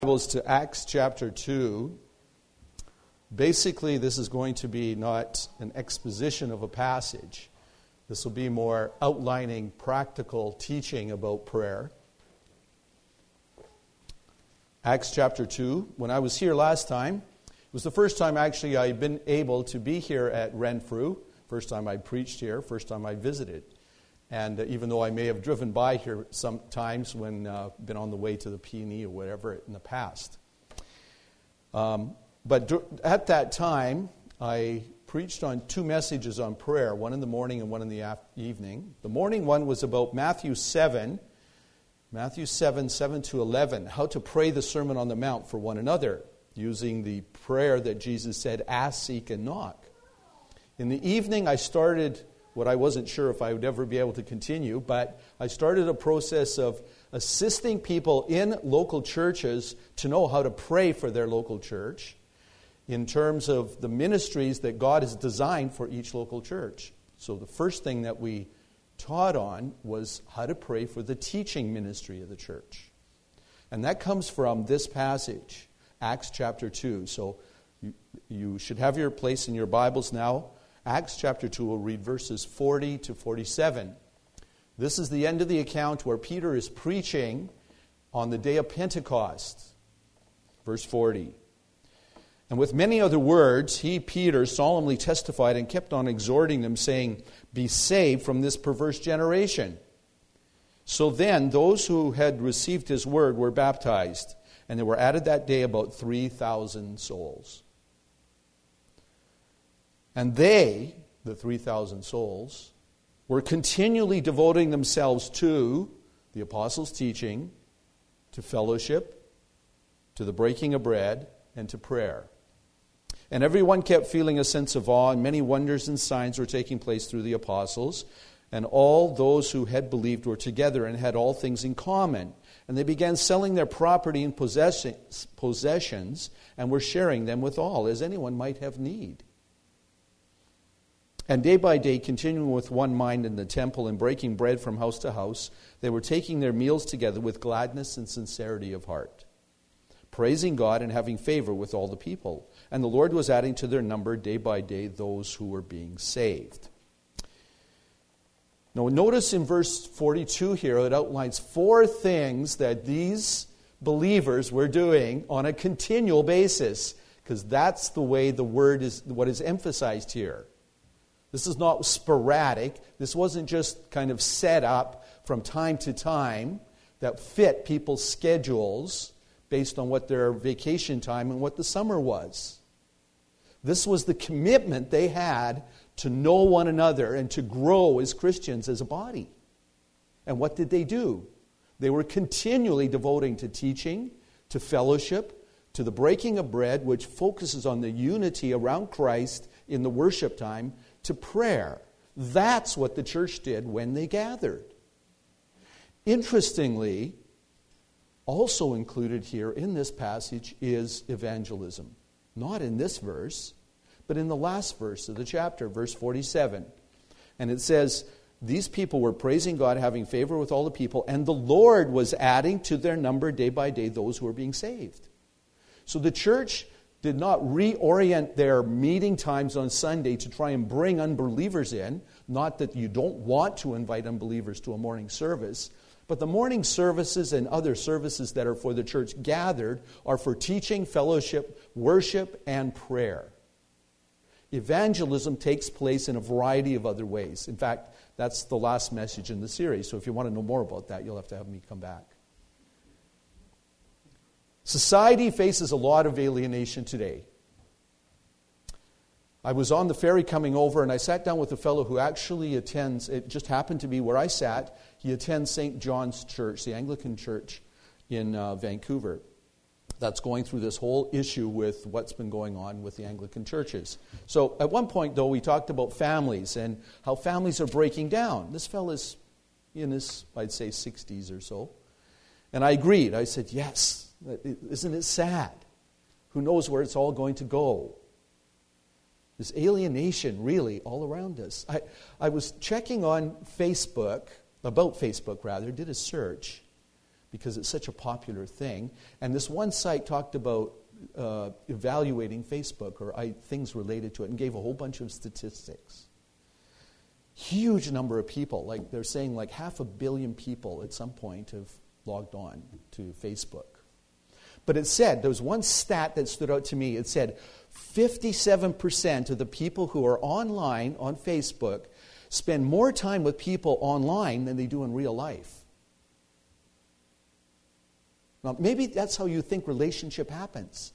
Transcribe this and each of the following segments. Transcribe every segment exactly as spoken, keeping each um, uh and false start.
Bibles to Acts chapter two. Basically, this is going to be not an exposition of a passage. This will be more outlining practical teaching about prayer. Acts chapter two. When I was here last time, it was the first time actually I'd been able to be here at Renfrew. First time I preached here, first time I visited. And uh, even though I may have driven by here sometimes when I've uh, been on the way to the P and E or whatever in the past. Um, but d- at that time, I preached on two messages on prayer, one in the morning and one in the af- evening. The morning one was about Matthew seven, Matthew seven, seven to eleven, how to pray the Sermon on the Mount for one another, using the prayer that Jesus said, ask, seek, and knock. In the evening, I started what I wasn't sure if I would ever be able to continue, but I started a process of assisting people in local churches to know how to pray for their local church in terms of the ministries that God has designed for each local church. So the first thing that we taught on was how to pray for the teaching ministry of the church. And that comes from this passage, Acts chapter two. So you, you should have your place in your Bibles now. Acts chapter two, we'll read verses forty to forty-seven. This is the end of the account where Peter is preaching on the day of Pentecost. Verse forty. And with many other words, he, Peter, solemnly testified and kept on exhorting them, saying, be saved from this perverse generation. So then, those who had received his word were baptized, and there were added that day about three thousand souls. And they, the three thousand souls, were continually devoting themselves to the apostles' teaching, to fellowship, to the breaking of bread, and to prayer. And everyone kept feeling a sense of awe, and many wonders and signs were taking place through the apostles. And all those who had believed were together and had all things in common. And they began selling their property and possessions and were sharing them with all, as anyone might have need. And day by day, continuing with one mind in the temple and breaking bread from house to house, they were taking their meals together with gladness and sincerity of heart, praising God and having favor with all the people. And the Lord was adding to their number day by day those who were being saved. Now notice in verse forty-two here, it outlines four things that these believers were doing on a continual basis, because that's the way the word is, what is emphasized here. This is not sporadic. This wasn't just kind of set up from time to time that fit people's schedules based on what their vacation time and what the summer was. This was the commitment they had to know one another and to grow as Christians as a body. And what did they do? They were continually devoting to teaching, to fellowship, to the breaking of bread, which focuses on the unity around Christ in the worship time, to prayer. That's what the church did when they gathered. Interestingly, also included here in this passage is evangelism. Not in this verse, but in the last verse of the chapter, verse forty-seven. And it says, these people were praising God, having favor with all the people, and the Lord was adding to their number day by day those who were being saved. So the church did not reorient their meeting times on Sunday to try and bring unbelievers in. Not that you don't want to invite unbelievers to a morning service, but the morning services and other services that are for the church gathered are for teaching, fellowship, worship, and prayer. Evangelism takes place in a variety of other ways. In fact, that's the last message in the series, so if you want to know more about that, you'll have to have me come back. Society faces a lot of alienation today. I was on the ferry coming over, and I sat down with a fellow who actually attends, it just happened to be where I sat, he attends Saint John's Church, the Anglican Church in uh, Vancouver. That's going through this whole issue with what's been going on with the Anglican churches. So at one point, though, we talked about families and how families are breaking down. This fellow's in his, I'd say, sixties or so. And I agreed. I said, yes. Isn't it sad? Who knows where it's all going to go? There's alienation really all around us. I, I was checking on Facebook, about Facebook rather, did a search, because it's such a popular thing. And this one site talked about uh, evaluating Facebook or I, things related to it and gave a whole bunch of statistics. Huge number of people, like they're saying like half a billion people at some point have logged on to Facebook. But it said, there was one stat that stood out to me. It said fifty-seven percent of the people who are online on Facebook spend more time with people online than they do in real life. Now, maybe that's how you think relationship happens.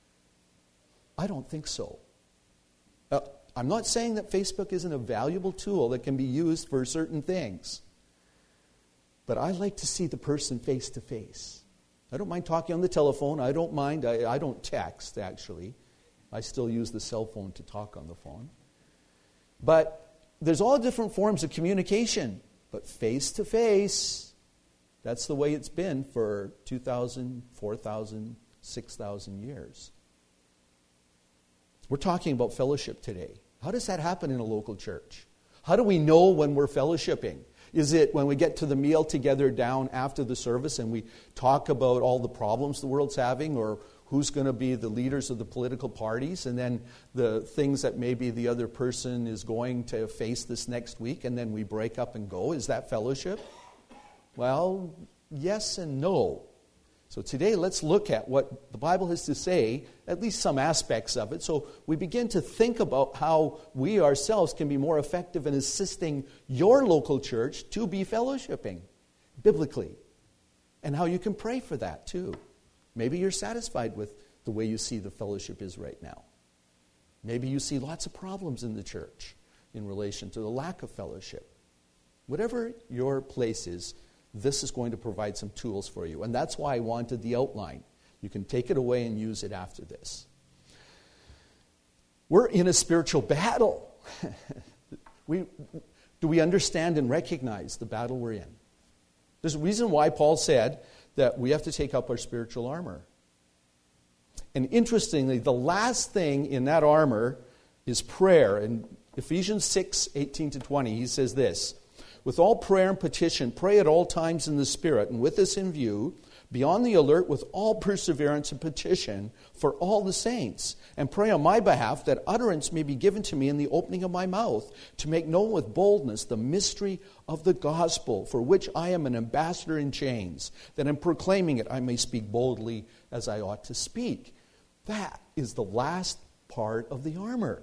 I don't think so. Uh, I'm not saying that Facebook isn't a valuable tool that can be used for certain things. But I like to see the person face to face. I don't mind talking on the telephone. I don't mind. I, I don't text, actually. I still use the cell phone to talk on the phone. But there's all different forms of communication. But face to face, that's the way it's been for two thousand, four thousand, six thousand years. We're talking about fellowship today. How does that happen in a local church? How do we know when we're fellowshipping? Is it when we get to the meal together down after the service and we talk about all the problems the world's having, or who's going to be the leaders of the political parties, and then the things that maybe the other person is going to face this next week, and then we break up and go? Is that fellowship? Well, yes and no. So today let's look at what the Bible has to say, at least some aspects of it, so we begin to think about how we ourselves can be more effective in assisting your local church to be fellowshipping biblically, and how you can pray for that too. Maybe you're satisfied with the way you see the fellowship is right now. Maybe you see lots of problems in the church in relation to the lack of fellowship. Whatever your place is, this is going to provide some tools for you. And that's why I wanted the outline. You can take it away and use it after this. We're in a spiritual battle. we, do we understand and recognize the battle we're in? There's a reason why Paul said that we have to take up our spiritual armor. And interestingly, the last thing in that armor is prayer. In Ephesians six, eighteen to twenty, he says this: with all prayer and petition, pray at all times in the Spirit, and with this in view, be on the alert with all perseverance and petition for all the saints, and pray on my behalf that utterance may be given to me in the opening of my mouth, to make known with boldness the mystery of the gospel, for which I am an ambassador in chains, that in proclaiming it I may speak boldly as I ought to speak. That is the last part of the armor.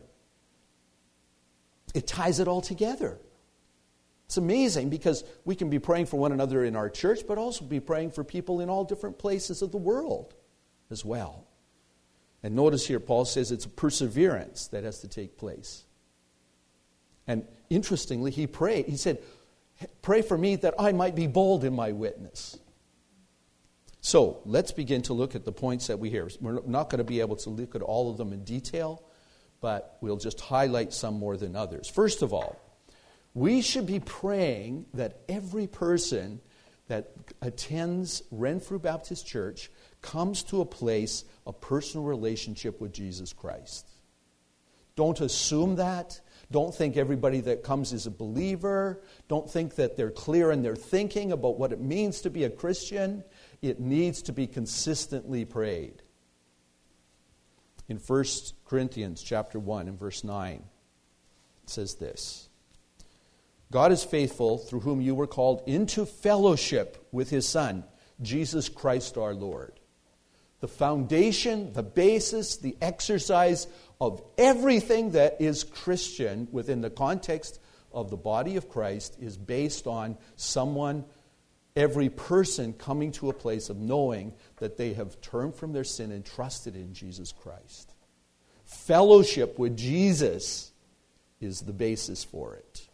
It ties it all together. It's amazing because we can be praying for one another in our church, but also be praying for people in all different places of the world as well. And notice here, Paul says it's a perseverance that has to take place. And interestingly, he prayed. He said, pray for me that I might be bold in my witness. So let's begin to look at the points that we hear. We're not going to be able to look at all of them in detail, but we'll just highlight some more than others. First of all, we should be praying that every person that attends Renfrew Baptist Church comes to a place of personal relationship with Jesus Christ. Don't assume that. Don't think everybody that comes is a believer. Don't think that they're clear in their thinking about what it means to be a Christian. It needs to be consistently prayed. In First Corinthians chapter one and verse nine, it says this: God is faithful, through whom you were called into fellowship with His Son, Jesus Christ our Lord. The foundation, the basis, the exercise of everything that is Christian within the context of the body of Christ is based on someone, every person coming to a place of knowing that they have turned from their sin and trusted in Jesus Christ. Fellowship with Jesus is the basis for it.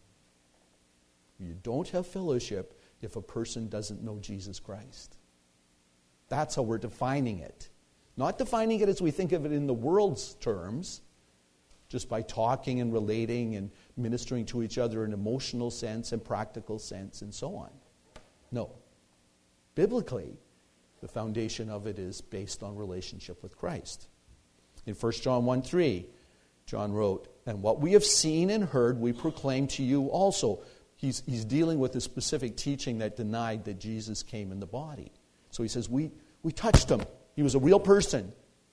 You don't have fellowship if a person doesn't know Jesus Christ. That's how we're defining it. Not defining it as we think of it in the world's terms, just by talking and relating and ministering to each other in emotional sense and practical sense and so on. No. Biblically, the foundation of it is based on relationship with Christ. In First John one three, John wrote, "And what we have seen and heard we proclaim to you also." He's, he's dealing with a specific teaching that denied that Jesus came in the body. So he says, we, we touched him. He was a real person.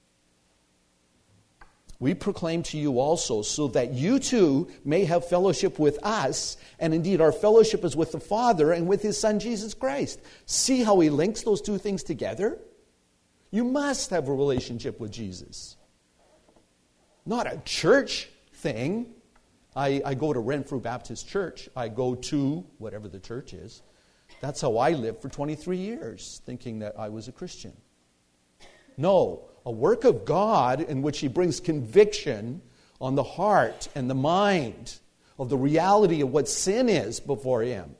We proclaim to you also, so that you too may have fellowship with us, and indeed our fellowship is with the Father and with his Son Jesus Christ. See how he links those two things together? You must have a relationship with Jesus. Not a church thing. I, I go to Renfrew Baptist Church. I go to whatever the church is. That's how I lived for twenty-three years, thinking that I was a Christian. No, a work of God in which he brings conviction on the heart and the mind of the reality of what sin is before him.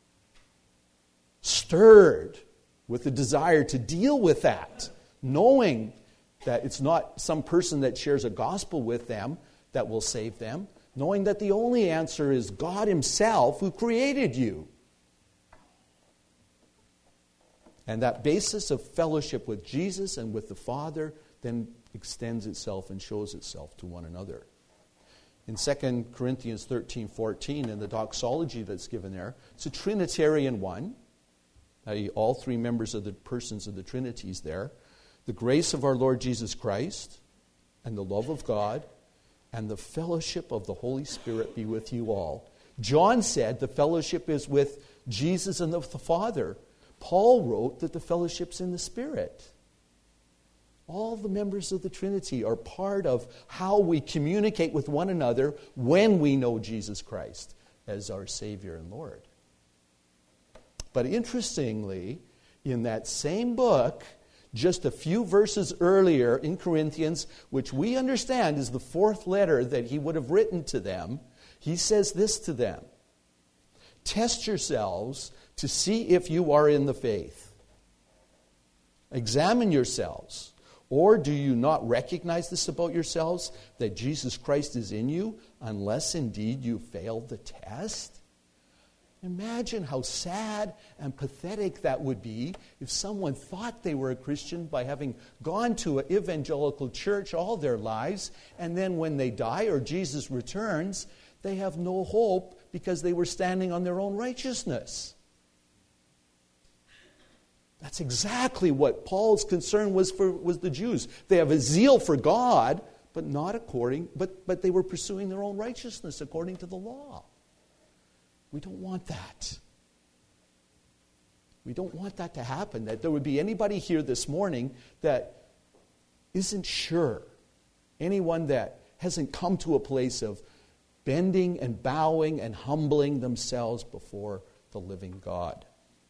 Stirred with the desire to deal with that, knowing that it's not some person that shares a gospel with them that will save them, knowing that the only answer is God himself who created you. And that basis of fellowship with Jesus and with the Father then extends itself and shows itself to one another. In Second Corinthians thirteen fourteen, in the doxology that's given there, it's a Trinitarian one. All three members of the persons of the Trinity is there. The grace of our Lord Jesus Christ and the love of God and the fellowship of the Holy Spirit be with you all. John said the fellowship is with Jesus and the Father. Paul wrote that the fellowship's in the Spirit. All the members of the Trinity are part of how we communicate with one another when we know Jesus Christ as our Savior and Lord. But interestingly, in that same book, just a few verses earlier in Corinthians, which we understand is the fourth letter that he would have written to them, he says this to them: test yourselves to see if you are in the faith. Examine yourselves. Or do you not recognize this about yourselves, that Jesus Christ is in you, unless indeed you failed the test? Imagine how sad and pathetic that would be if someone thought they were a Christian by having gone to an evangelical church all their lives, and then when they die or Jesus returns, they have no hope because they were standing on their own righteousness. That's exactly what Paul's concern was for was the Jews. They have a zeal for God, but not according, but, but they were pursuing their own righteousness according to the law. We don't want that. We don't want that to happen, that there would be anybody here this morning that isn't sure. Anyone that hasn't come to a place of bending and bowing and humbling themselves before the living God.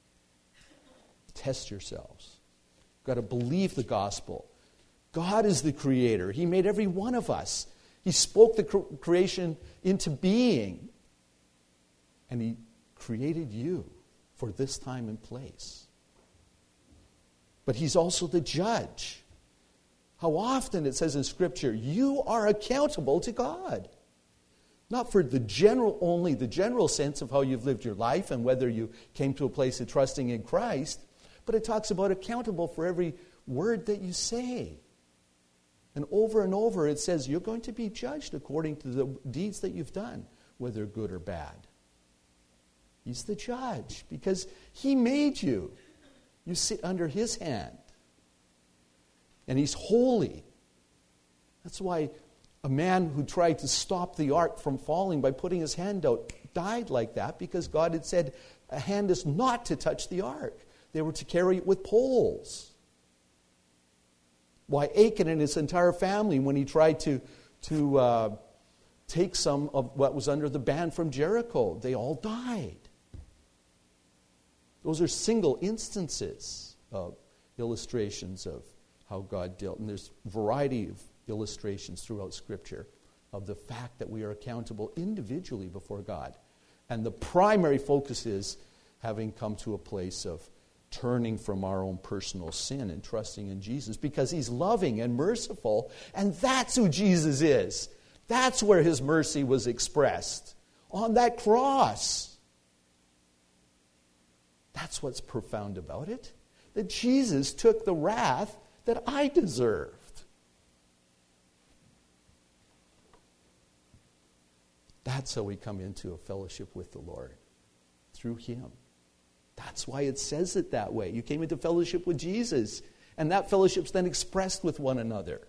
Test yourselves. You've got to believe the gospel. God is the creator. He made every one of us. He spoke the cre- creation into being. And he created you for this time and place. But he's also the judge. How often it says in Scripture, you are accountable to God. Not for the general, only the general sense of how you've lived your life and whether you came to a place of trusting in Christ, but it talks about accountable for every word that you say. And over and over it says you're going to be judged according to the deeds that you've done, whether good or bad. He's the judge because he made you. You sit under his hand. And he's holy. That's why a man who tried to stop the ark from falling by putting his hand out died like that, because God had said a hand is not to touch the ark. They were to carry it with poles. Why Achan and his entire family, when he tried to, to uh, take some of what was under the ban from Jericho, they all died. Those are single instances of illustrations of how God dealt. And there's a variety of illustrations throughout Scripture of the fact that we are accountable individually before God. And the primary focus is having come to a place of turning from our own personal sin and trusting in Jesus, because he's loving and merciful, and that's who Jesus is. That's where his mercy was expressed, on that cross. That's what's profound about it, that Jesus took the wrath that I deserved. That's how we come into a fellowship with the Lord, through him. That's why it says it that way. You came into fellowship with Jesus, and that fellowship's then expressed with one another.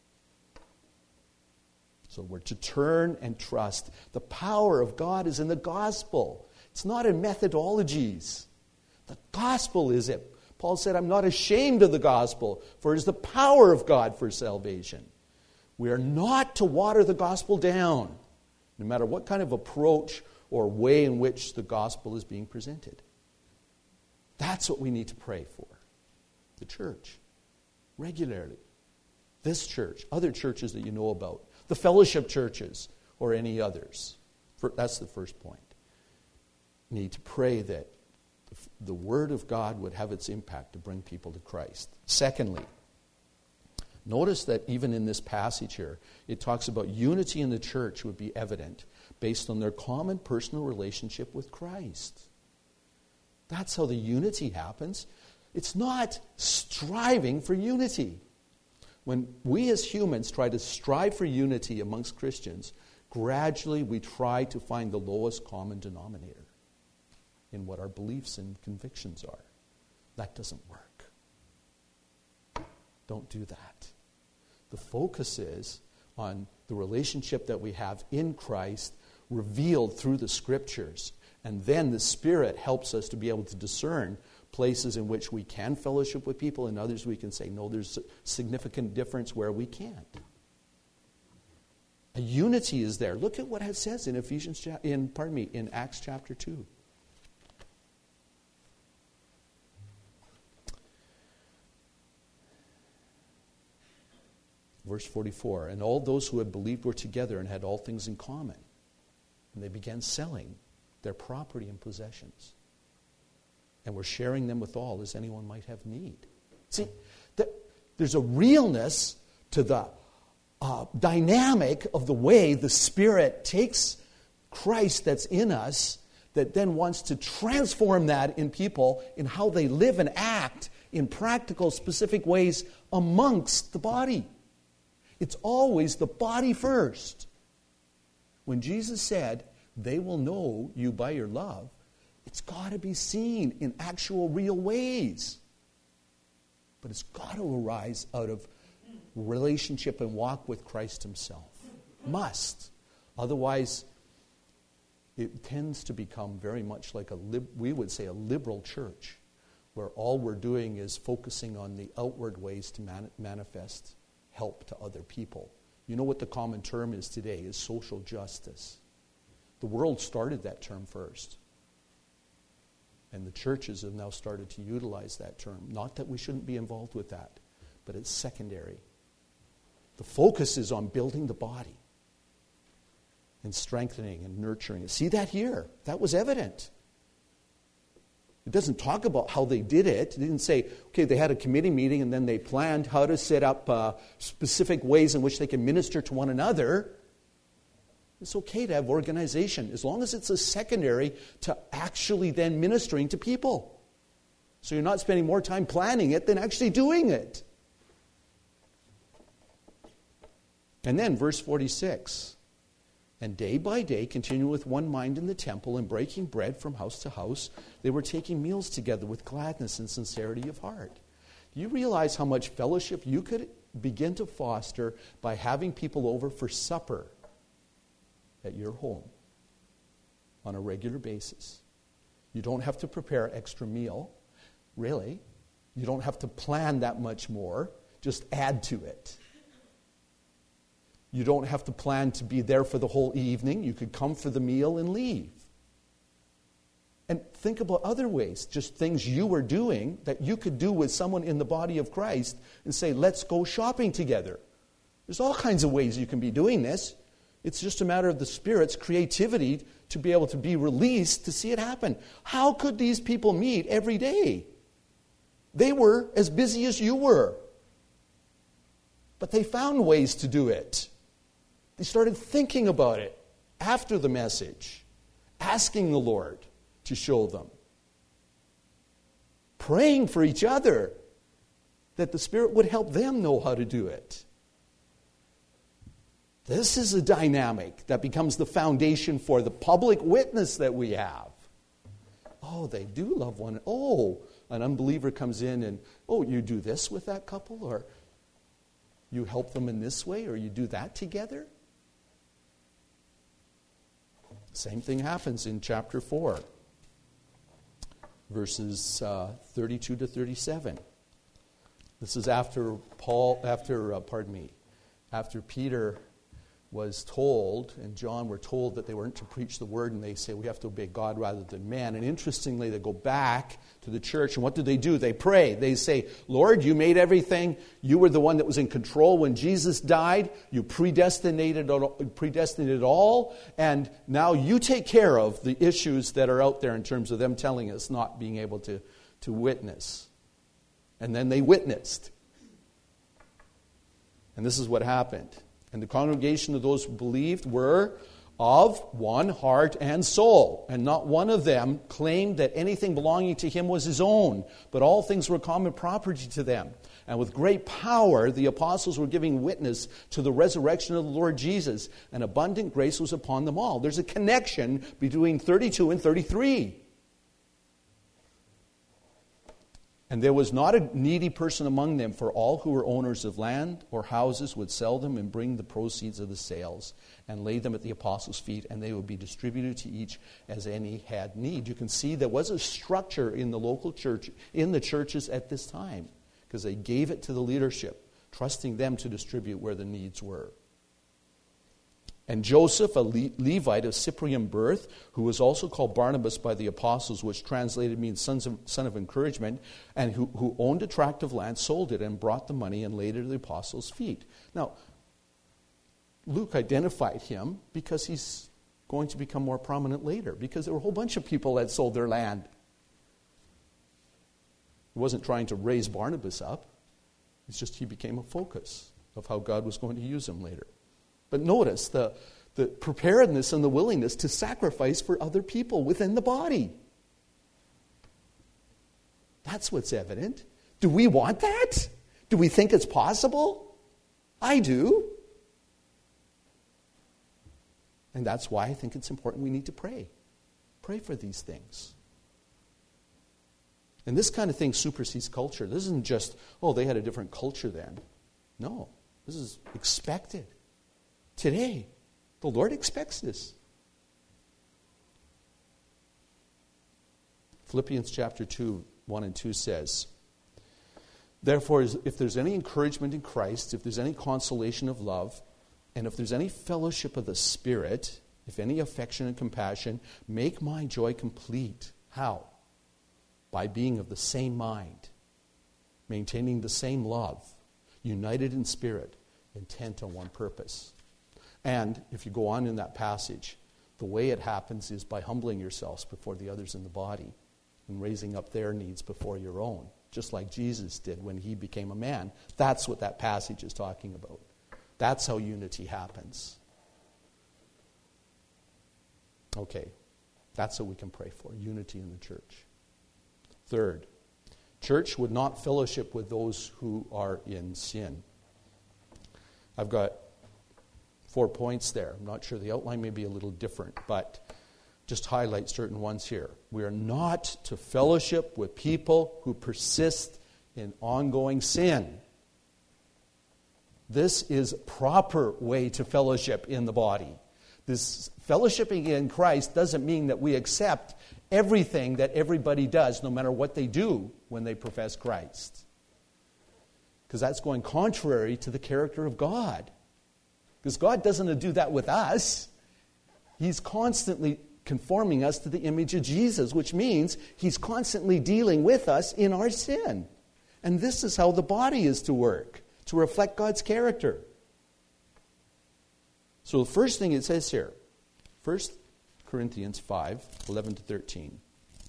So we're to turn and trust. The power of God is in the gospel. It's not in methodologies. The gospel is it. Paul said, I'm not ashamed of the gospel, for it is the power of God for salvation. We are not to water the gospel down, no matter what kind of approach or way in which the gospel is being presented. That's what we need to pray for. The church, regularly. This church, other churches that you know about, the fellowship churches, or any others. That's the first point. We need to pray that the Word of God would have its impact to bring people to Christ. Secondly, notice that even in this passage here, it talks about unity in the church would be evident based on their common personal relationship with Christ. That's how the unity happens. It's not striving for unity. When we as humans try to strive for unity amongst Christians, gradually we try to find the lowest common denominator in what our beliefs and convictions are. That doesn't work. Don't do that. The focus is on the relationship that we have in Christ revealed through the Scriptures. And then the Spirit helps us to be able to discern places in which we can fellowship with people and others we can say, no, there's a significant difference where we can't. A unity is there. Look at what it says in Ephesians, in pardon me, in Acts chapter two. Verse forty-four, and all those who had believed were together and had all things in common. And they began selling their property and possessions, and were sharing them with all as anyone might have need. See, the, there's a realness to the uh, dynamic of the way the Spirit takes Christ that's in us that then wants to transform that in people in how they live and act in practical, specific ways amongst the body. It's always the body first. When Jesus said, they will know you by your love, it's got to be seen in actual, real ways. But it's got to arise out of relationship and walk with Christ Himself. Must. Otherwise, it tends to become very much like a, lib- we would say, a liberal church, where all we're doing is focusing on the outward ways to man- manifest help to other people. You know what the common term is today is social justice. The world started that term first. And the churches have now started to utilize that term. Not that we shouldn't be involved with that, but it's secondary. The focus is on building the body and strengthening and nurturing it. See that here? That was evident. It doesn't talk about how they did it. It didn't say, okay, they had a committee meeting and then they planned how to set up uh, specific ways in which they can minister to one another. It's okay to have organization as long as it's a secondary to actually then ministering to people. So you're not spending more time planning it than actually doing it. And then verse forty-six. And day by day, continuing with one mind in the temple and breaking bread from house to house, they were taking meals together with gladness and sincerity of heart. Do you realize how much fellowship you could begin to foster by having people over for supper at your home on a regular basis? You don't have to prepare extra meal, really. You don't have to plan that much more. Just add to it. You don't have to plan to be there for the whole evening. You could come for the meal and leave. And think about other ways, just things you were doing that you could do with someone in the body of Christ and say, let's go shopping together. There's all kinds of ways you can be doing this. It's just a matter of the Spirit's creativity to be able to be released to see it happen. How could these people meet every day? They were as busy as you were. But they found ways to do it. They started thinking about it after the message, asking the Lord to show them, praying for each other that the Spirit would help them know how to do it. This is a dynamic that becomes the foundation for the public witness that we have. Oh, they do love one. Oh, an unbeliever comes in and, oh, you do this with that couple, or you help them in this way, or you do that together. Same thing happens in chapter four, verses uh, thirty-two to thirty-seven. This is after Paul, after, uh, pardon me, after Peter was told, and John were told that they weren't to preach the word, and they say we have to obey God rather than man. And interestingly, they go back to the church, and what do they do? They pray. They say, Lord, you made everything. You were the one that was in control when Jesus died. You predestinated, predestinated it all, and now you take care of the issues that are out there in terms of them telling us not being able to, to witness. And then they witnessed. And this is what happened. And the congregation of those who believed were of one heart and soul. And not one of them claimed that anything belonging to him was his own, but all things were common property to them. And with great power, the apostles were giving witness to the resurrection of the Lord Jesus, and abundant grace was upon them all. There's a connection between thirty-two and thirty-three. And there was not a needy person among them, for all who were owners of land or houses would sell them and bring the proceeds of the sales and lay them at the apostles' feet, and they would be distributed to each as any had need. You can see there was a structure in the local church, in the churches at this time, because they gave it to the leadership, trusting them to distribute where the needs were. And Joseph, a Le- Levite of Cyprian birth, who was also called Barnabas by the apostles, which translated means sons of, son of encouragement, and who, who owned a tract of land, sold it and brought the money and laid it at the apostles' feet. Now, Luke identified him because he's going to become more prominent later, because there were a whole bunch of people that sold their land. He wasn't trying to raise Barnabas up. It's just he became a focus of how God was going to use him later. But notice the, the preparedness and the willingness to sacrifice for other people within the body. That's what's evident. Do we want that? Do we think it's possible? I do. And that's why I think it's important we need to pray. Pray for these things. And this kind of thing supersedes culture. This isn't just, oh, they had a different culture then. No, this is expected. Today, the Lord expects this. Philippians chapter two, one and two says, therefore, if there's any encouragement in Christ, if there's any consolation of love, and if there's any fellowship of the Spirit, if any affection and compassion, make my joy complete. How? By being of the same mind, maintaining the same love, united in spirit, intent on one purpose. And if you go on in that passage, the way it happens is by humbling yourselves before the others in the body and raising up their needs before your own, just like Jesus did when he became a man. That's what that passage is talking about. That's how unity happens. Okay, that's what we can pray for, unity in the church. Third, church would not fellowship with those who are in sin. I've got four points there. I'm not sure the outline may be a little different, but just highlight certain ones here. We are not to fellowship with people who persist in ongoing sin. This is a proper way to fellowship in the body. This fellowshipping in Christ doesn't mean that we accept everything that everybody does, no matter what they do when they profess Christ. Because that's going contrary to the character of God. Because God doesn't do that with us. He's constantly conforming us to the image of Jesus, which means He's constantly dealing with us in our sin. And this is how the body is to work, to reflect God's character. So the first thing it says here, First Corinthians five, eleven to thirteen.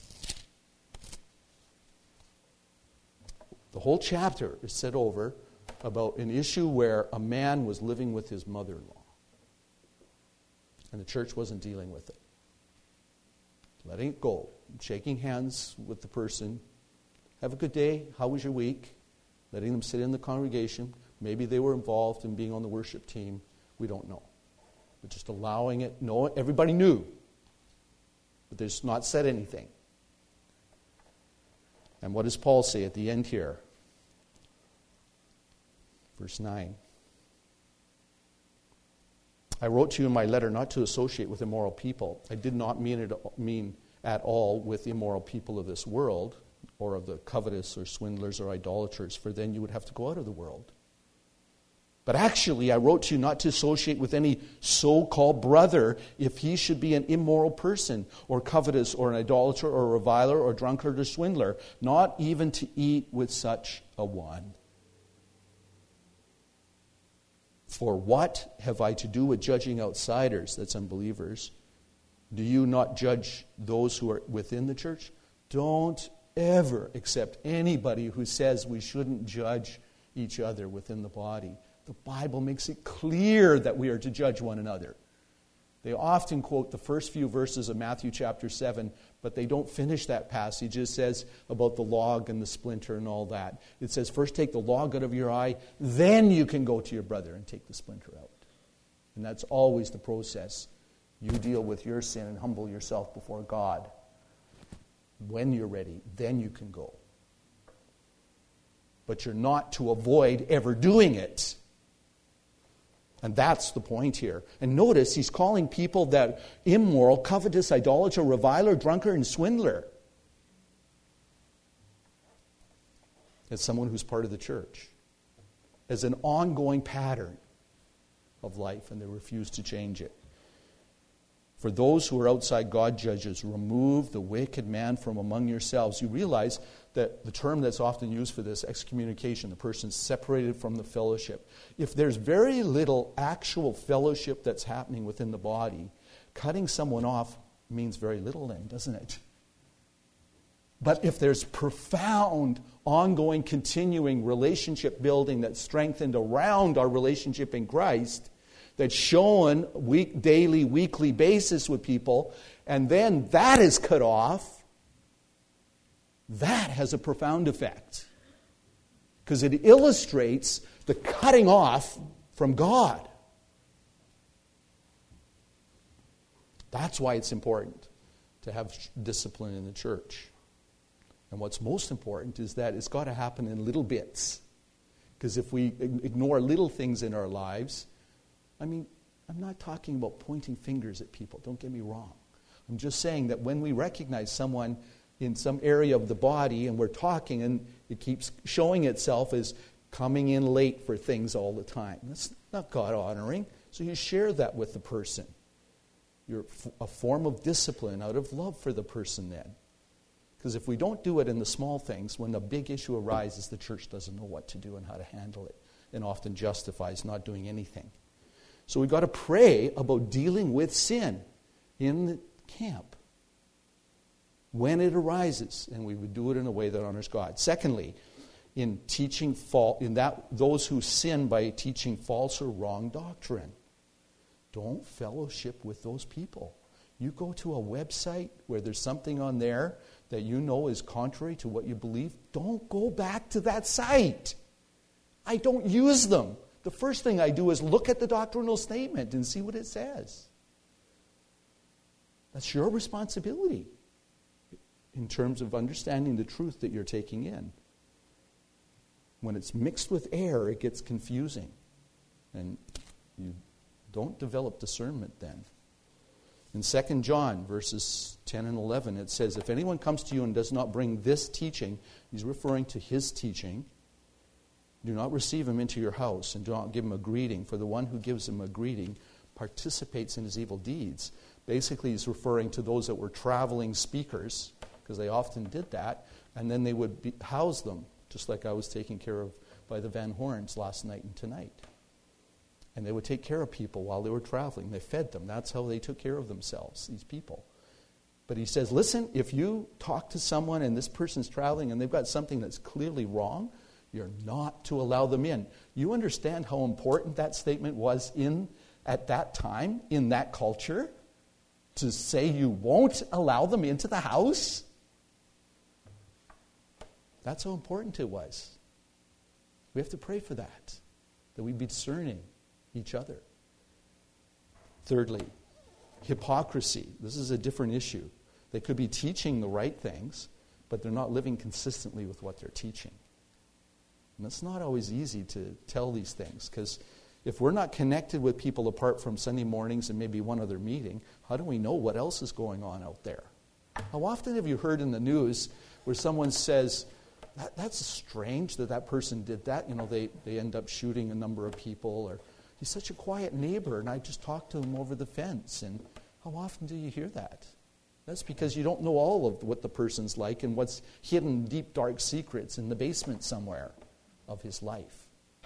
The whole chapter is set over about an issue where a man was living with his mother-in-law. And the church wasn't dealing with it. Letting it go. Shaking hands with the person. Have a good day. How was your week? Letting them sit in the congregation. Maybe they were involved in being on the worship team. We don't know. But just allowing it. No, everybody knew. But they've not said anything. And what does Paul say at the end here? Verse nine. I wrote to you in my letter not to associate with immoral people. I did not mean it mean at all with immoral people of this world, or of the covetous or swindlers or idolaters, for then you would have to go out of the world. But actually, I wrote to you not to associate with any so-called brother if he should be an immoral person, or covetous, or an idolater, or a reviler, or drunkard, or swindler, not even to eat with such a one. For what have I to do with judging outsiders, that's unbelievers? Do you not judge those who are within the church? Don't ever accept anybody who says we shouldn't judge each other within the body. The Bible makes it clear that we are to judge one another. They often quote the first few verses of Matthew chapter seven, but they don't finish that passage. It says about the log and the splinter and all that. It says, first take the log out of your eye, then you can go to your brother and take the splinter out. And that's always the process. You deal with your sin and humble yourself before God. When you're ready, then you can go. But you're not to avoid ever doing it. And that's the point here. And notice he's calling people that immoral, covetous, idolater, reviler, drunkard, and swindler. As someone who's part of the church. As an ongoing pattern of life, and they refuse to change it. For those who are outside God judges, remove the wicked man from among yourselves. You realize that the term that's often used for this, excommunication, the person's separated from the fellowship. If there's very little actual fellowship that's happening within the body, cutting someone off means very little then, doesn't it? But if there's profound, ongoing, continuing relationship building that's strengthened around our relationship in Christ, that's shown week, daily, weekly basis with people, and then that is cut off, that has a profound effect. Because it illustrates the cutting off from God. That's why it's important to have discipline in the church. And what's most important is that it's got to happen in little bits. Because if we ignore little things in our lives, I mean, I'm not talking about pointing fingers at people, don't get me wrong. I'm just saying that when we recognize someone in some area of the body and we're talking and it keeps showing itself as coming in late for things all the time, that's not God-honoring. So you share that with the person. You're a form of discipline out of love for the person then. Because if we don't do it in the small things, when the big issue arises, the church doesn't know what to do and how to handle it, and often justifies not doing anything. So we've got to pray about dealing with sin in the camp when it arises, and we would do it in a way that honors God. Secondly, in teaching fault, in that those who sin by teaching false or wrong doctrine, don't fellowship with those people. You go to a website where there's something on there that you know is contrary to what you believe, don't go back to that site. I don't use them. The first thing I do is look at the doctrinal statement and see what it says. That's your responsibility in terms of understanding the truth that you're taking in. When it's mixed with error, it gets confusing. And you don't develop discernment then. In Second John, verses ten and eleven, it says, if anyone comes to you and does not bring this teaching, he's referring to his teaching, do not receive him into your house and do not give him a greeting, for the one who gives him a greeting participates in his evil deeds. Basically, he's referring to those that were traveling speakers, because they often did that, and then they would be, house them, just like I was taken care of by the Van Horns last night and tonight. And they would take care of people while they were traveling. They fed them. That's how they took care of themselves, these people. But he says, listen, if you talk to someone and this person's traveling and they've got something that's clearly wrong, you're not to allow them in. You understand how important that statement was in at that time, in that culture, to say you won't allow them into the house? That's how important it was. We have to pray for that, that we be discerning each other. Thirdly, hypocrisy. This is a different issue. They could be teaching the right things, but they're not living consistently with what they're teaching. And it's not always easy to tell these things, because if we're not connected with people apart from Sunday mornings and maybe one other meeting, how do we know what else is going on out there? How often have you heard in the news where someone says, that, that's strange that that person did that. You know, they, they end up shooting a number of people, or he's such a quiet neighbor and I just talked to him over the fence. And how often do you hear that? That's because you don't know all of what the person's like and what's hidden deep, dark secrets in the basement somewhere of his life.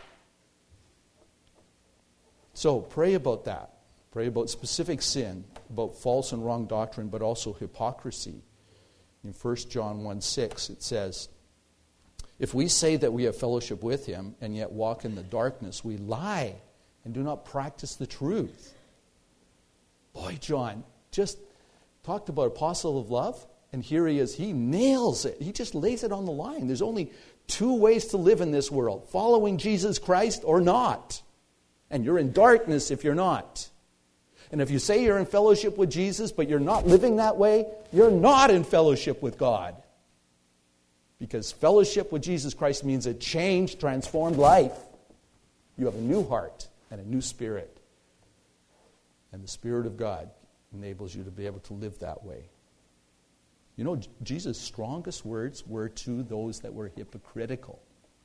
So pray about that. Pray about specific sin, about false and wrong doctrine, but also hypocrisy. In First John one six, it says, if we say that we have fellowship with him and yet walk in the darkness, we lie and do not practice the truth. Boy, John just talked about apostle of love, and here he is. He nails it. He just lays it on the line. There's only two ways to live in this world, following Jesus Christ or not. And you're in darkness if you're not. And if you say you're in fellowship with Jesus, but you're not living that way, you're not in fellowship with God. Because fellowship with Jesus Christ means a changed, transformed life. You have a new heart and a new spirit. And the Spirit of God enables you to be able to live that way. You know, Jesus' strongest words were to those that were hypocritical.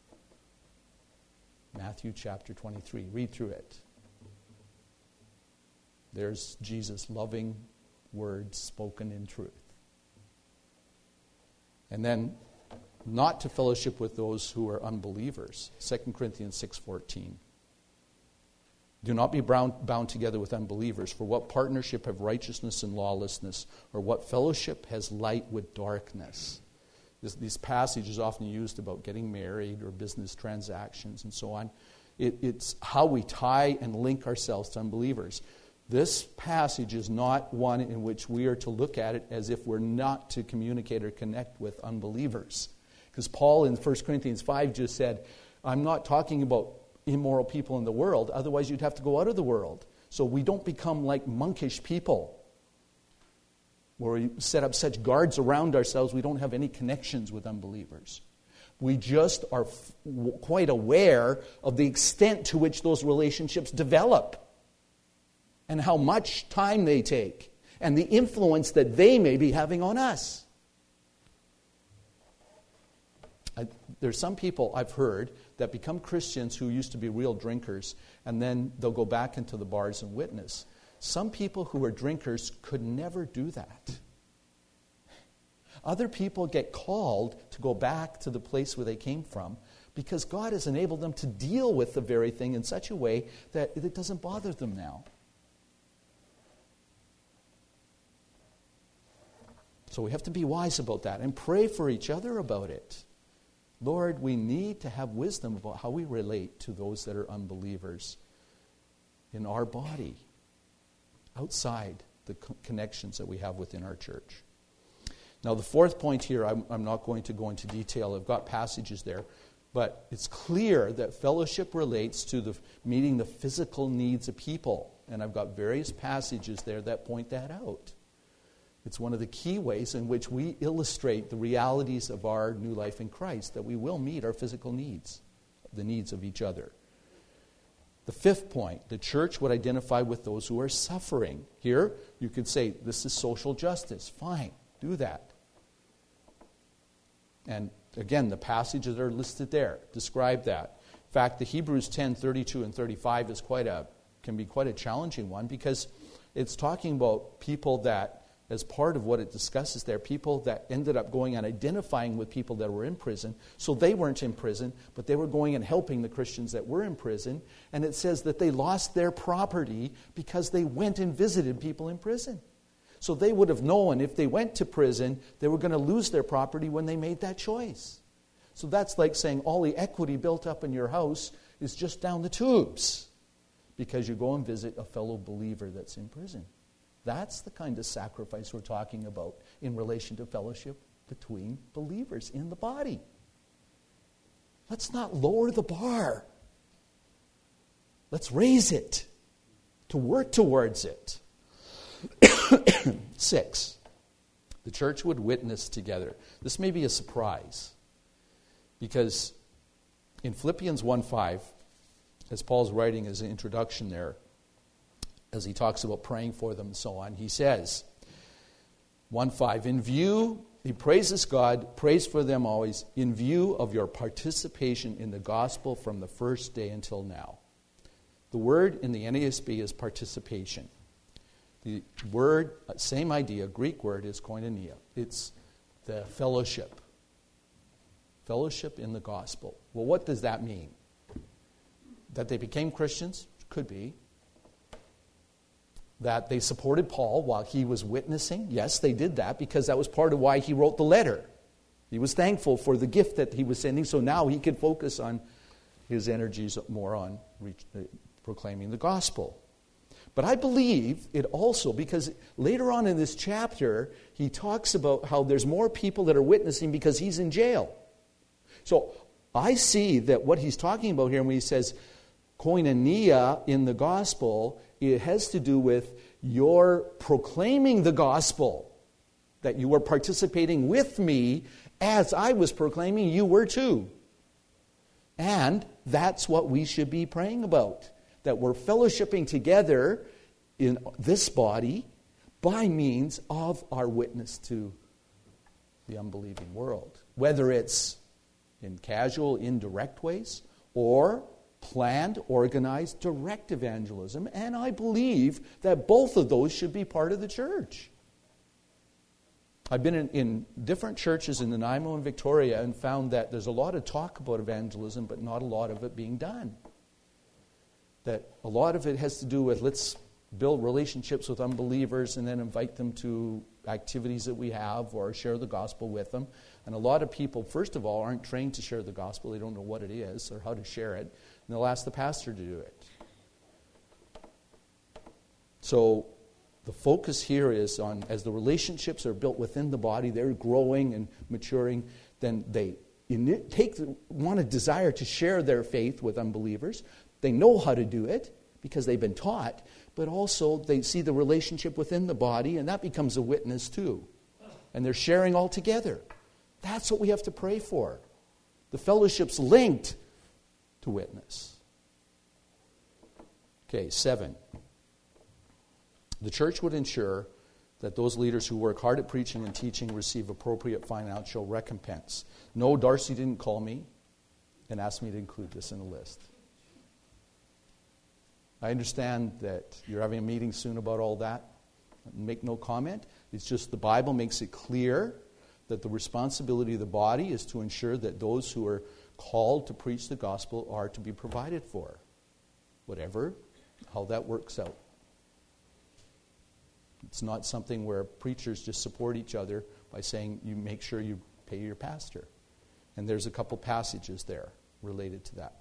Matthew chapter twenty-three. Read through it. There's Jesus' loving words spoken in truth. And then, not to fellowship with those who are unbelievers. Second Corinthians six fourteen. Do not be bound, bound together with unbelievers, for what partnership have righteousness and lawlessness, or what fellowship has light with darkness? This, these passages often used about getting married or business transactions and so on. It, it's how we tie and link ourselves to unbelievers. This passage is not one in which we are to look at it as if we're not to communicate or connect with unbelievers. Because Paul in First Corinthians five just said, I'm not talking about immoral people in the world, otherwise you'd have to go out of the world. So we don't become like monkish people, where we set up such guards around ourselves we don't have any connections with unbelievers. We just are f- w- quite aware of the extent to which those relationships develop, and how much time they take, and the influence that they may be having on us. I, there's some people I've heard that become Christians who used to be real drinkers, and then they'll go back into the bars and witness. Some people who are drinkers could never do that. Other people get called to go back to the place where they came from because God has enabled them to deal with the very thing in such a way that it doesn't bother them now. So we have to be wise about that and pray for each other about it. Lord, we need to have wisdom about how we relate to those that are unbelievers in our body, outside the co- connections that we have within our church. Now, the fourth point here, I'm, I'm not going to go into detail. I've got passages there. But it's clear that fellowship relates to the meeting the physical needs of people. And I've got various passages there that point that out. It's one of the key ways in which we illustrate the realities of our new life in Christ, that we will meet our physical needs, the needs of each other. The fifth point, the church would identify with those who are suffering. Here, you could say, this is social justice. Fine, do that. And again, the passages that are listed there describe that. In fact, the Hebrews ten, thirty-two and thirty-five is quite a, can be quite a challenging one, because it's talking about people that, as part of what it discusses there, people that ended up going and identifying with people that were in prison. So they weren't in prison, but they were going and helping the Christians that were in prison. And it says that they lost their property because they went and visited people in prison. So they would have known if they went to prison, they were going to lose their property when they made that choice. So that's like saying all the equity built up in your house is just down the tubes because you go and visit a fellow believer that's in prison. That's the kind of sacrifice we're talking about in relation to fellowship between believers in the body. Let's not lower the bar. Let's raise it to work towards it. Six, The church would witness together. This may be a surprise, because in Philippians one five, as Paul's writing his introduction there, as he talks about praying for them and so on, he says, one five, in view, he praises God, prays for them always, in view of your participation in the gospel from the first day until now. The word in the N A S B is participation. The word, same idea, Greek word is koinonia. It's the fellowship. Fellowship in the gospel. Well, what does that mean? That they became Christians? Could be. That they supported Paul while he was witnessing? Yes, they did that because that was part of why he wrote the letter. He was thankful for the gift that he was sending, so now he could focus on his energies more on reach, uh, proclaiming the gospel. But I believe it also, because later on in this chapter, he talks about how there's more people that are witnessing because he's in jail. So I see that what he's talking about here when he says koinonia in the gospel, it has to do with your proclaiming the gospel, that you were participating with me as I was proclaiming, you were too. And that's what we should be praying about. That we're fellowshipping together in this body by means of our witness to the unbelieving world. Whether it's in casual, indirect ways, or planned, organized, direct evangelism. And I believe that both of those should be part of the church. I've been in, in different churches in Nanaimo and Victoria and found that there's a lot of talk about evangelism, but not a lot of it being done. That a lot of it has to do with let's build relationships with unbelievers and then invite them to activities that we have or share the gospel with them. And a lot of people, first of all, aren't trained to share the gospel. They don't know what it is or how to share it. And they'll ask the pastor to do it. So the focus here is on, as the relationships are built within the body, they're growing and maturing, then they take want a desire to share their faith with unbelievers. They know how to do it because they've been taught, but also they see the relationship within the body, and that becomes a witness too. And they're sharing all together. That's what we have to pray for. The fellowship's linked to witness. Okay, seven. The church would ensure that those leaders who work hard at preaching and teaching receive appropriate financial recompense. No, Darcy didn't call me and ask me to include this in the list. I understand that you're having a meeting soon about all that. Make no comment. It's just the Bible makes it clear that the responsibility of the body is to ensure that those who are called to preach the gospel are to be provided for. Whatever, how that works out. It's not something where preachers just support each other by saying you make sure you pay your pastor. And there's a couple passages there related to that.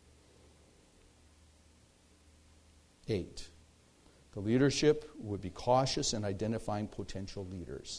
Eight, the leadership would be cautious in identifying potential leaders.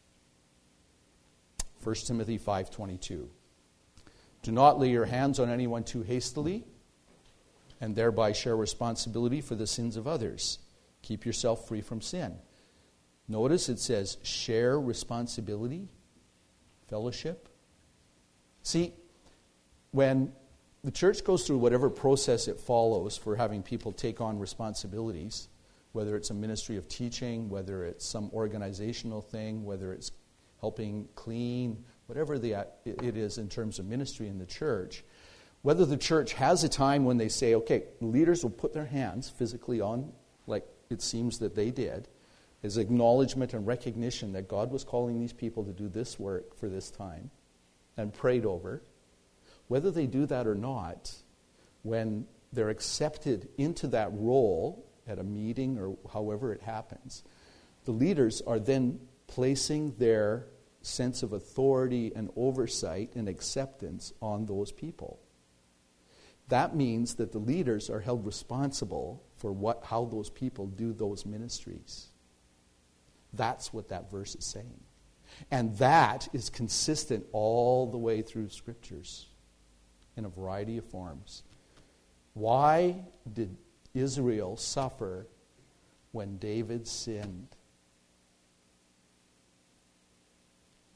First Timothy five twenty-two. Do not lay your hands on anyone too hastily and thereby share responsibility for the sins of others. Keep yourself free from sin. Notice it says share responsibility, fellowship. See, when the church goes through whatever process it follows for having people take on responsibilities, whether it's a ministry of teaching, whether it's some organizational thing, whether it's helping clean, whatever the, it is in terms of ministry in the church, whether the church has a time when they say, okay, leaders will put their hands physically on, like it seems that they did, as acknowledgement and recognition that God was calling these people to do this work for this time, and prayed over. Whether they do that or not, when they're accepted into that role at a meeting or however it happens, the leaders are then placing their sense of authority and oversight and acceptance on those people. That means that the leaders are held responsible for what, how those people do those ministries. That's what that verse is saying. And that is consistent all the way through Scriptures in a variety of forms. Why did Israel suffer when David sinned?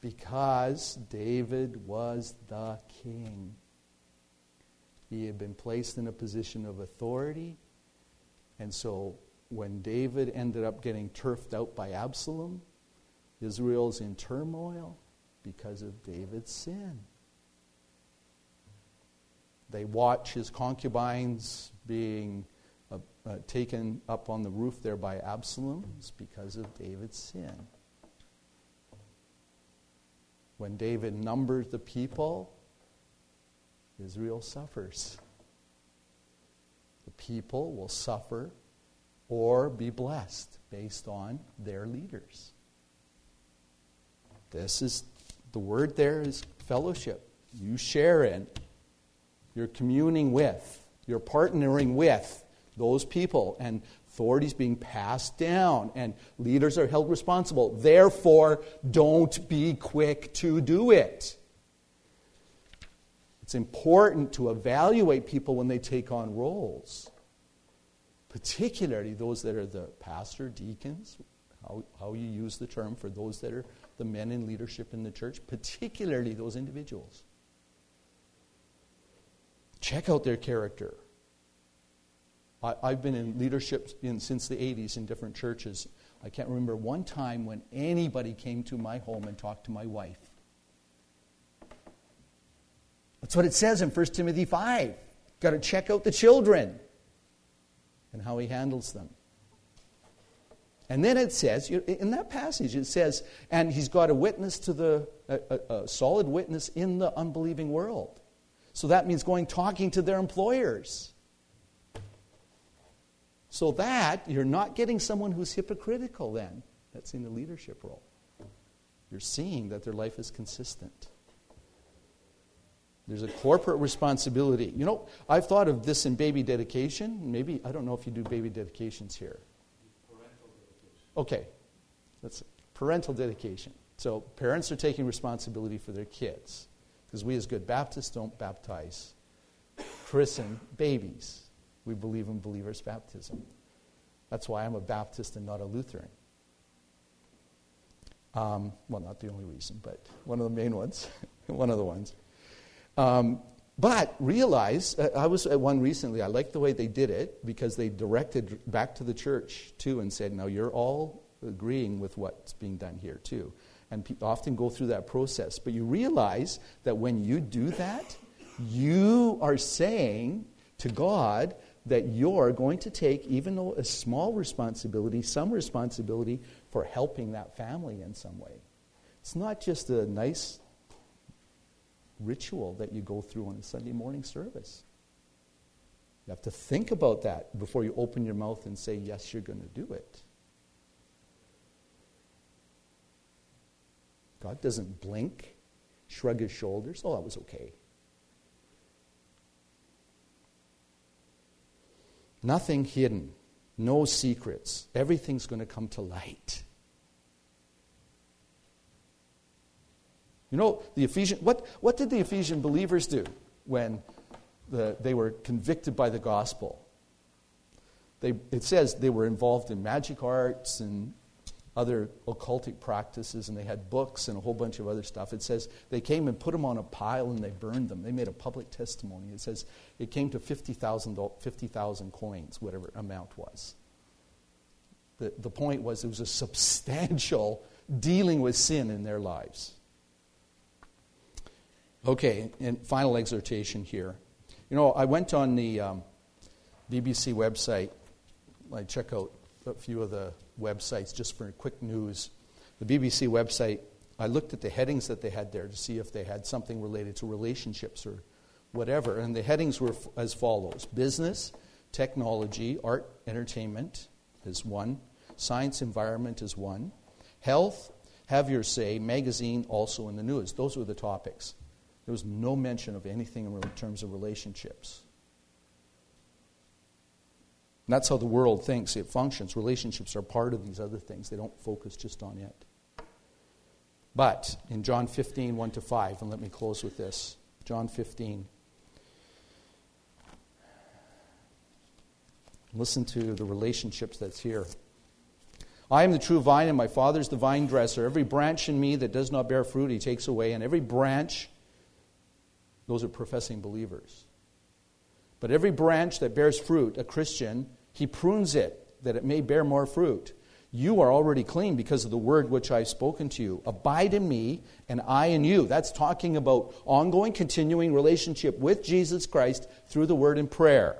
Because David was the king. He had been placed in a position of authority. And so when David ended up getting turfed out by Absalom, Israel's in turmoil because of David's sin. They watch his concubines being uh, uh, taken up on the roof there by Absalom. It's because of David's sin. When David numbers the people, Israel suffers. The people will suffer or be blessed based on their leaders. This is, the word there is fellowship. You share in, you're communing with, you're partnering with those people, and authorities being passed down, and leaders are held responsible. Therefore, don't be quick to do it. It's important to evaluate people when they take on roles, particularly those that are the pastor, deacons, how, how you use the term for those that are the men in leadership in the church, particularly those individuals. Check out their character. I, I've been in leadership in, since the eighties in different churches. I can't remember one time when anybody came to my home and talked to my wife. That's what it says in First Timothy five. Got to check out the children and how he handles them. And then it says, in that passage, it says, and he's got a witness to the, a, a, a solid witness in the unbelieving world. So that means going talking to their employers. So that you're not getting someone who's hypocritical then, that's in the leadership role. You're seeing that their life is consistent. There's a corporate responsibility. You know, I've thought of this in baby dedication. Maybe, I don't know if you do baby dedications here. Parental dedication. Okay. That's parental dedication. So parents are taking responsibility for their kids. Because we as good Baptists don't baptize, christen babies. We believe in believers' baptism. That's why I'm a Baptist and not a Lutheran. Um, well, not the only reason, but one of the main ones. one of the ones. Um, but realize, uh, I was at one recently, I liked the way they did it because they directed back to the church too and said, now you're all agreeing with what's being done here too. And pe- often go through that process. But you realize that when you do that, you are saying to God that you're going to take, even though a small responsibility, some responsibility for helping that family in some way. It's not just a nice ritual that you go through on a Sunday morning service. You have to think about that before you open your mouth and say, yes, you're going to do it. God doesn't blink, shrug his shoulders. Oh, that was okay. Nothing hidden, no secrets. Everything's going to come to light. You know, the Ephesian, what, what did the Ephesian believers do when the, they were convicted by the gospel? They, it says they were involved in magic arts and other occultic practices, and they had books and a whole bunch of other stuff. It says they came and put them on a pile and they burned them. They made a public testimony. It says it came to fifty thousand coins, whatever amount was. The, the point was it was a substantial dealing with sin in their lives. Okay, and final exhortation here. You know, I went on the um, B B C website. I check out a few of the websites just for quick news. The B B C website, I looked at the headings that they had there to see if they had something related to relationships or whatever. And the headings were f- as follows. Business, technology, art, entertainment is one. Science, environment is one. Health, have your say, magazine, also in the news. Those were the topics. There was no mention of anything in terms of relationships. And that's how the world thinks it functions. Relationships are part of these other things. They don't focus just on it. But in John fifteen, one to five, and let me close with this. John fifteen. Listen to the relationships that's here. I am the true vine, and my Father is the vine dresser. Every branch in me that does not bear fruit, he takes away. And every branch, those are professing believers. But every branch that bears fruit, a Christian, he prunes it, that it may bear more fruit. You are already clean because of the word which I have spoken to you. Abide in me, and I in you. That's talking about ongoing, continuing relationship with Jesus Christ through the word and prayer.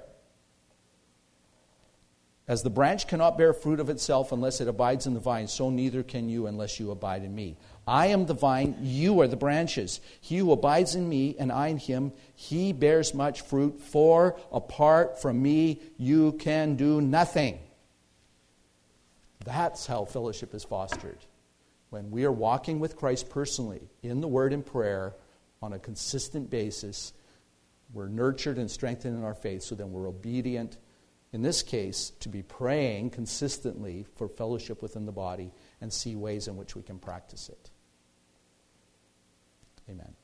As the branch cannot bear fruit of itself unless it abides in the vine, so neither can you unless you abide in me. I am the vine, you are the branches. He who abides in me and I in him, he bears much fruit, for apart from me you can do nothing. That's how fellowship is fostered. When we are walking with Christ personally, in the word and prayer, on a consistent basis, we're nurtured and strengthened in our faith, so then we're obedient, in this case, to be praying consistently for fellowship within the body and see ways in which we can practice it. Amen.